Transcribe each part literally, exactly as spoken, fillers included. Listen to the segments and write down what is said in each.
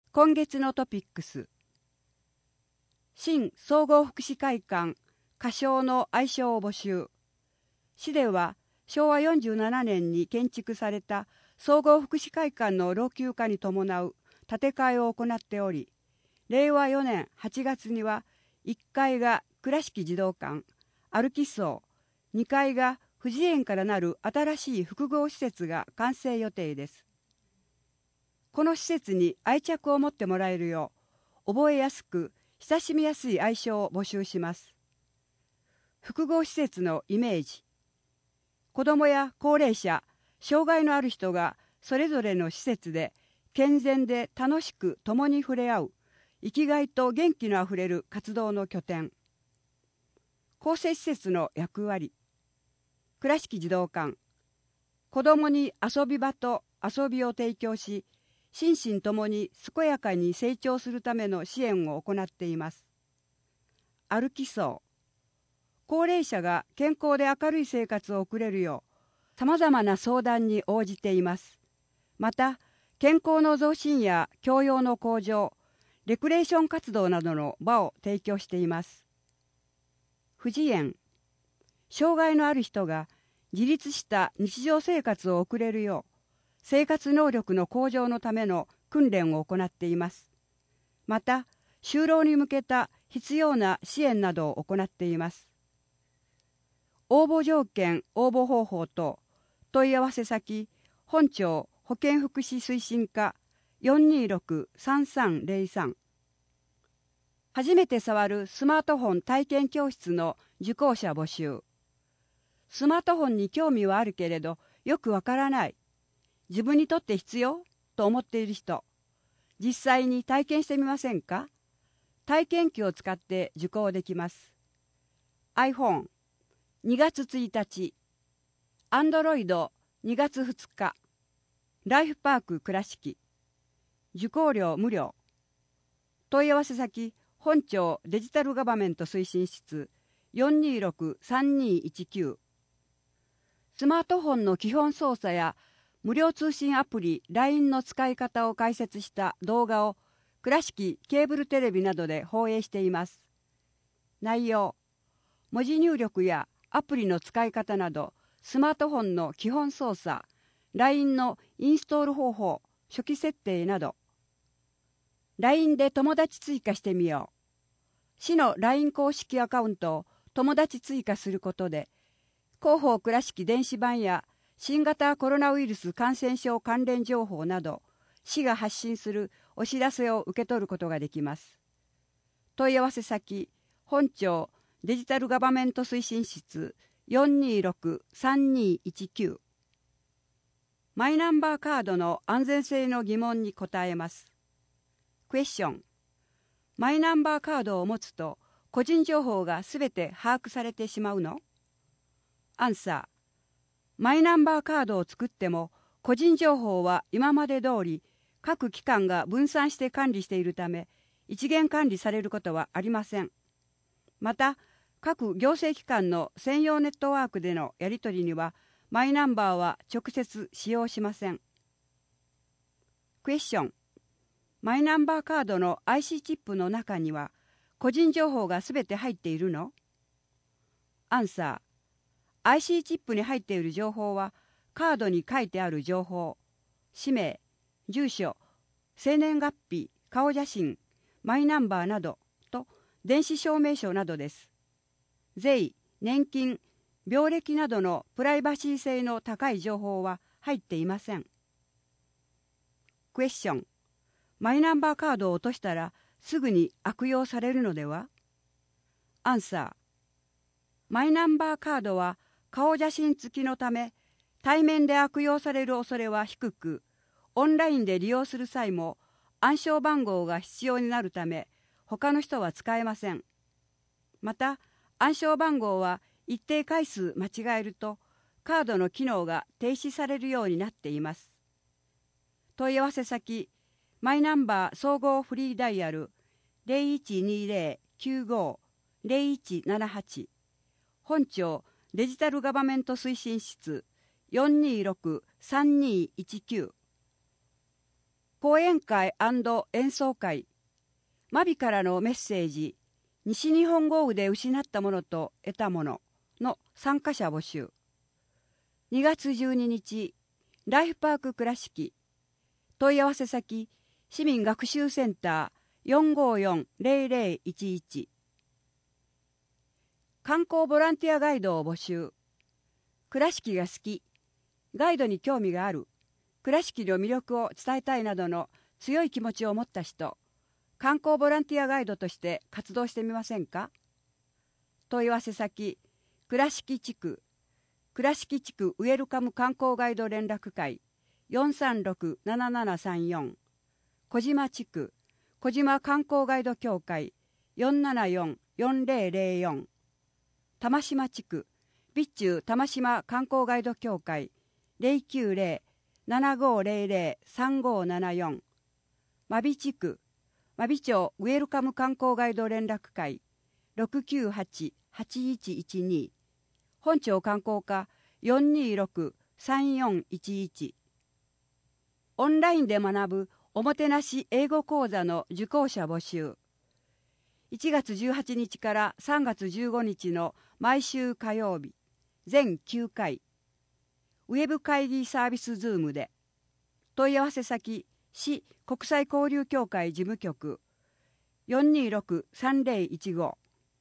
今月のトピックス。新総合福祉会館仮称の愛称を募集。市ではしょうわよんじゅうななねんに建築された総合福祉会館の老朽化に伴う建て替えを行っており、れいわよねんはちがつにはいっかいが倉敷児童館、歩き荘、にかいが富士園からなる新しい複合施設が完成予定です。この施設に愛着を持ってもらえるよう、覚えやすく親しみやすい愛称を募集します。複合施設のイメージ。子どもや高齢者、障害のある人がそれぞれの施設で健全で楽しく共に触れ合う、生きがいと元気のあふれる活動の拠点。更生施設の役割。倉敷児童館。子どもに遊び場と遊びを提供し、心身ともに健やかに成長するための支援を行っています。歩き荘。高齢者が健康で明るい生活を送れるよう、さまざまな相談に応じています。また、健康の増進や教養の向上、レクレーション活動などの場を提供しています。富士園。障害のある人が自立した日常生活を送れるよう、生活能力の向上のための訓練を行っています。また、就労に向けた必要な支援などを行っています。応募条件、応募方法と問い合わせ先、本庁保健福祉推進課 よんにーろくさんさんぜろさん。初めて触るスマートフォン体験教室の受講者募集。スマートフォンに興味はあるけれど、よくわからない。自分にとって必要と思っている人、実際に体験してみませんか？体験機を使って受講できます。iPhone にがつついたち、Android にがつふつか、ライフパーク倉敷。受講料無料。問い合わせ先、本庁デジタルガバメント推進室 よんにーろくさんにーいちきゅう。スマートフォンの基本操作や無料通信アプリ ライン の使い方を解説した動画を倉敷ケーブルテレビなどで放映しています。内容、文字入力やアプリの使い方など、スマートフォンの基本操作、ライン のインストール方法、初期設定など。ライン で友達追加してみよう。市の ライン 公式アカウントを友達追加することで、広報倉敷電子版や新型コロナウイルス感染症関連情報など、市が発信するお知らせを受け取ることができます。問い合わせ先、本庁デジタルガバメント推進室 よんにーろくさんにーいちきゅう。マイナンバーカードの安全性の疑問に答えます。クエスチョン。マイナンバーカードを持つと個人情報がすべて把握されてしまうの？アンサー。マイナンバーカードを作っても個人情報は今まで通り各機関が分散して管理しているため一元管理されることはありません。また各行政機関の専用ネットワークでのやり取りにはマイナンバーは直接使用しません。クエスチョン。マイナンバーカードの アイシー チップの中には個人情報がすべて入っているの？アンサー。アイシー チップに入っている情報はカードに書いてある情報、氏名、住所、生年月日、顔写真、マイナンバーなどと電子証明書などです。税、年金、病歴などのプライバシー性の高い情報は入っていません。クエスチョン。マイナンバーカードを落としたらすぐに悪用されるのでは？アンサー。マイナンバーカードは顔写真付きのため、対面で悪用される恐れは低く、オンラインで利用する際も暗証番号が必要になるため、他の人は使えません。また、暗証番号は一定回数間違えると、カードの機能が停止されるようになっています。問い合わせ先、マイナンバー総合フリーダイヤル ゼロいちにゼロ きゅうご ゼロいちななはち。本庁デジタルガバメント推進室 よんにーろくさんにーいちきゅう。 よんにーろくさんにーいちきゅう。 よんにーろくさんにーいちきゅう。 よんにーろくさんにーいちきゅう。 よんにーろくさんにーいちきゅう。 よんにーろくさんにーいちきゅう。 よんにーろくさんにーいちきゅう。 よんにーろくさんにーいちきゅう。 講演会&演奏会、マビからのメッセージ、西日本豪雨で失ったものと得たものの参加者募集。にがつじゅうににち、ライフパーク倉敷、問い合わせ先、市民学習センター よんごよんゼロゼロいちいち。観光ボランティアガイドを募集。倉敷が好き、ガイドに興味がある、倉敷の魅力を伝えたいなどの強い気持ちを持った人、観光ボランティアガイドとして活動してみませんか？問い合わせ先、倉敷地区、倉敷地区ウェルカム観光ガイド連絡会 よんさんろくななななさんよん、小島地区、小島観光ガイド協会 よんななよんよんゼロゼロよん、玉島地区、備中玉島観光ガイド協会 ゼロきゅうゼロななごゼロゼロさんごななよん、真備地区、真備町ウェルカム観光ガイド連絡会 ろくきゅうはちはちいちいちに、本町観光課 よんにーろくさんよんいちいち。オンラインで学ぶおもてなし英語講座の受講者募集。いちがつじゅうはちにちからさんがつじゅうごにちの毎週火曜日、全きゅうかい、ウェブ会議サービスズームで。問い合わせ先、市国際交流協会事務局 よんにーろくさんゼロいちご。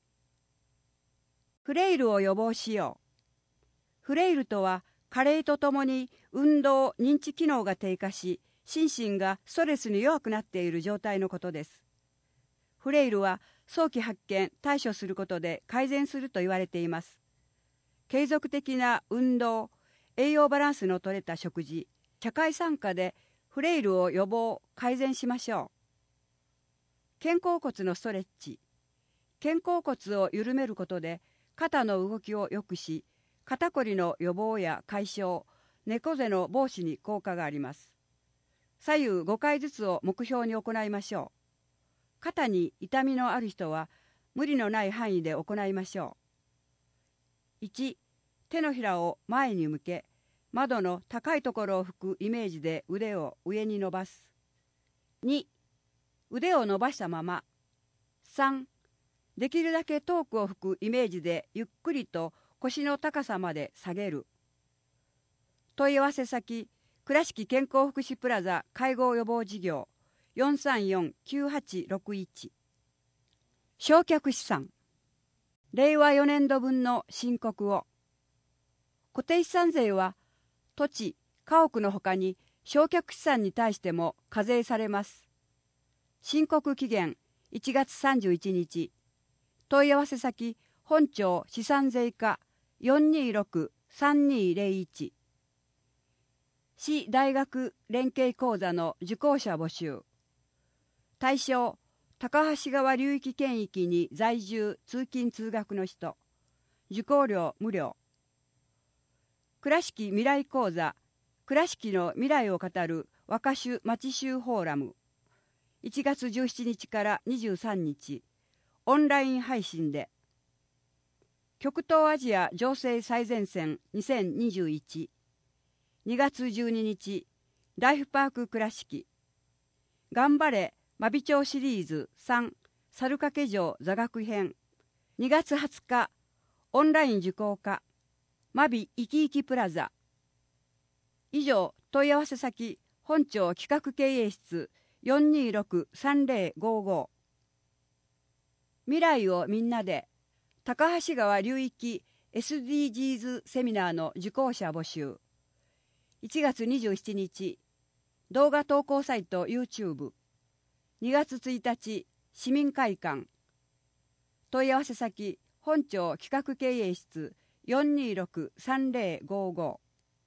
フレイルを予防しよう。フレイルとは、加齢とともに運動・認知機能が低下し、心身がストレスに弱くなっている状態のことです。フレイルは早期発見・対処することで改善すると言われています。継続的な運動、栄養バランスの取れた食事、社会参加でフレイルを予防・改善しましょう。肩甲骨のストレッチ。肩甲骨を緩めることで肩の動きを良くし、肩こりの予防や解消、猫背の防止に効果があります。左右ごかいずつを目標に行いましょう。肩に痛みのある人は無理のない範囲で行いましょう。いち、手のひらを前に向け、窓の高いところを拭くイメージで腕を上に伸ばす。に、腕を伸ばしたまま。さん、できるだけ遠くを拭くイメージでゆっくりと腰の高さまで下げる。問い合わせ先、倉敷健康福祉プラザ介護予防事業 よんさんよんきゅうはちろくいち。償却資産。れいわよねんどぶんの申告を。固定資産税は土地、家屋のほかに償却資産に対しても課税されます。申告期限いちがつさんじゅういちにち。問い合わせ先、本庁資産税課 よんにーろくさんにーゼロいち。市大学連携講座の受講者募集。対象、高橋川流域圏域に在住通勤通学の人。受講料無料。倉敷未来講座、倉敷の未来を語る若衆町衆フォーラム。いちがつじゅうしちにちからにじゅうさんにち、オンライン配信で。極東アジア情勢最前線にせんにじゅういち。にがつじゅうににち、ライフパーク倉敷。頑張れ真備町シリーズさん、猿掛城座学編。にがつはつか、オンライン受講化。真備いきいきプラザ。以上、問い合わせ先、本庁企画経営室 よんにーろくさんゼロごご。未来をみんなで、高橋川流域 エスディージーズ セミナーの受講者募集。いちがつにじゅうしちにち、動画投稿サイト YouTube。にがつついたち、市民会館。問い合わせ先、本庁企画経営室 よんにーろくさんゼロごご。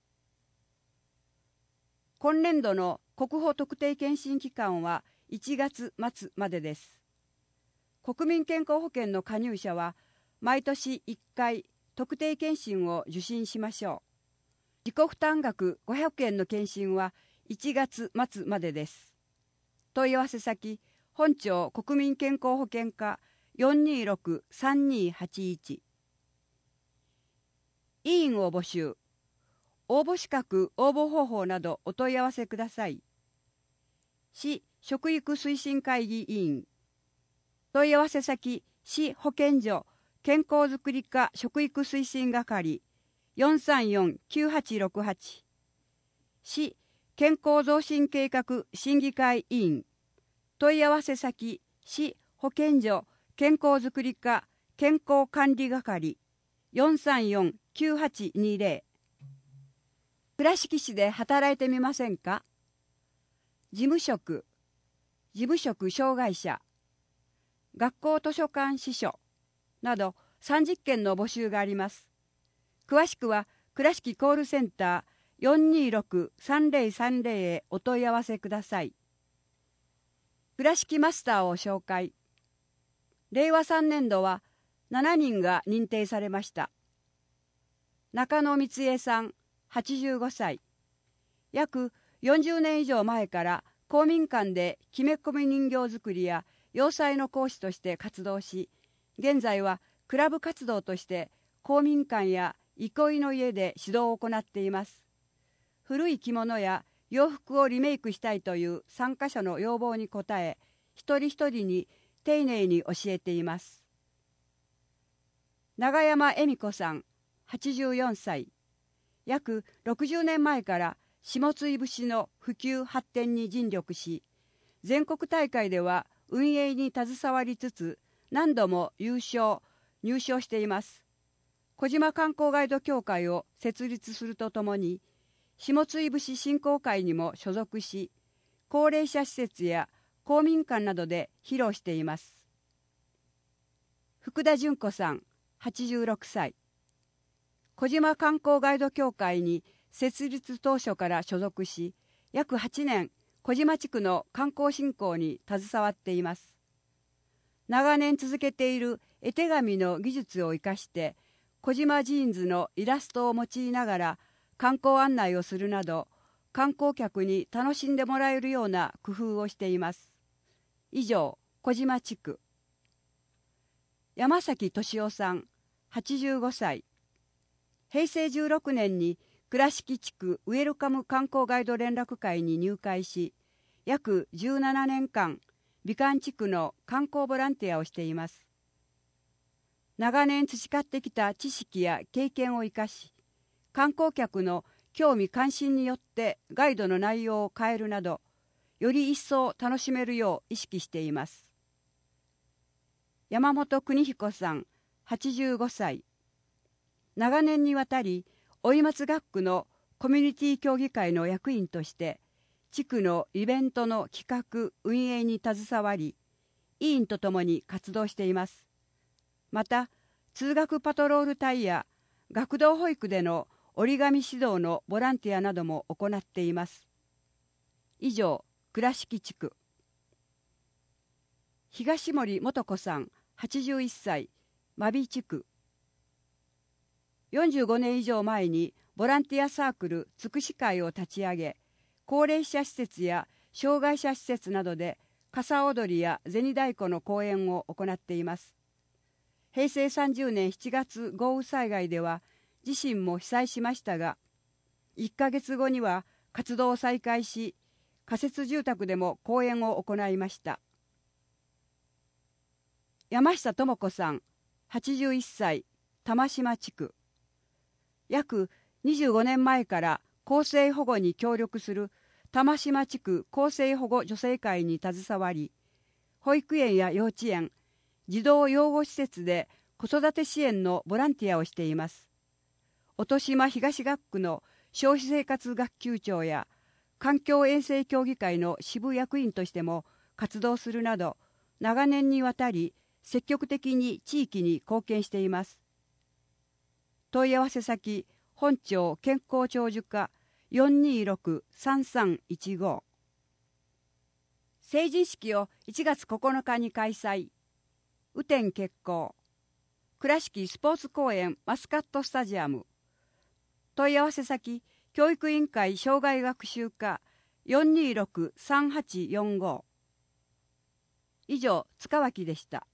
今年度の国保特定健診期間はいちがつまつまでです。国民健康保険の加入者は毎年いっかい特定健診を受診しましょう。自己負担額ごひゃくえんの健診はいちがつまつまでです。問い合わせ先、本庁国民健康保険課 よんにーろくさんにーはちいち。委員を募集。応募資格、応募方法などお問い合わせください。 市食育推進会議委員。問い合わせ先、市保健所健康づくり課食育推進係 よんさんよんきゅうはちろくはち。市健康増進計画審議会委員。問い合わせ先、市保健所健康づくり課健康管理係 よんさんよんきゅうはちにぜろ。倉敷市で働いてみませんか？事務職、事務職障害者、学校図書館司書などさんじゅっけんの募集があります。詳しくは倉敷コールセンター よんにーろくさんぜろさんぜろ へお問い合わせください。倉敷マスターを紹介。れいわさんねんどはしちにんが認定されました。中野光恵さん、はちじゅうごさい。約よんじゅうねん以上前から公民館できめ込み人形作りや洋裁の講師として活動し、現在はクラブ活動として公民館や憩いの家で指導を行っています。古い着物や洋服をリメイクしたいという参加者の要望に応え、一人一人に丁寧に教えています。永山恵美子さん、はちじゅうよんさい。約ろくじゅうねんまえから下津井節の普及発展に尽力し、全国大会では運営に携わりつつ、何度も優勝、入賞しています。小島観光ガイド協会を設立するとともに、下津井節振興会にも所属し、高齢者施設や公民館などで披露しています。福田純子さん、はちじゅうろくさい。小島観光ガイド協会に設立当初から所属し、約はちねん小島地区の観光振興に携わっています。長年続けている絵手紙の技術を生かして、小島ジーンズのイラストを用いながら観光案内をするなど、観光客に楽しんでもらえるような工夫をしています。以上、小島地区。山崎俊夫さん、はちじゅうごさい。へいせいじゅうろくねんに倉敷地区ウェルカム観光ガイド連絡会に入会し、約じゅうななねんかん、美観地区の観光ボランティアをしています。長年培ってきた知識や経験を生かし、観光客の興味関心によってガイドの内容を変えるなど、より一層楽しめるよう意識しています。山本邦彦さん、はちじゅうごさい。長年にわたり、老松学区のコミュニティ協議会の役員として、地区のイベントの企画・運営に携わり、委員とともに活動しています。また、通学パトロール隊や学童保育での折り紙指導のボランティアなども行っています。以上、倉敷地区。東森素子さん、はちじゅういっさい、真備地区。よんじゅうごねん以上前にボランティアサークルつくし会を立ち上げ、高齢者施設や障害者施設などで傘踊りや銭太鼓の公演を行っています。へいせいさんじゅうねんしちがつ豪雨災害では自身も被災しましたが、いっかげつごには活動を再開し、仮設住宅でも公演を行いました。山下智子さん、はちじゅういっさい、玉島地区。約にじゅうごねんまえから更生保護に協力する玉島地区更生保護女性会に携わり、保育園や幼稚園、児童養護施設で子育て支援のボランティアをしています。音島東学区の消費生活学級長や環境衛生協議会の支部役員としても活動するなど、長年にわたり積極的に地域に貢献しています。問い合わせ先、本町健康長寿課 よんにーろくさんさんいちご。成人式をいちがつここのかに開催。雨天決行。倉敷スポーツ公園マスカットスタジアム。問い合わせ先、教育委員会障害学習課 よんにーろくさんはちよんご。以上、塚脇でした。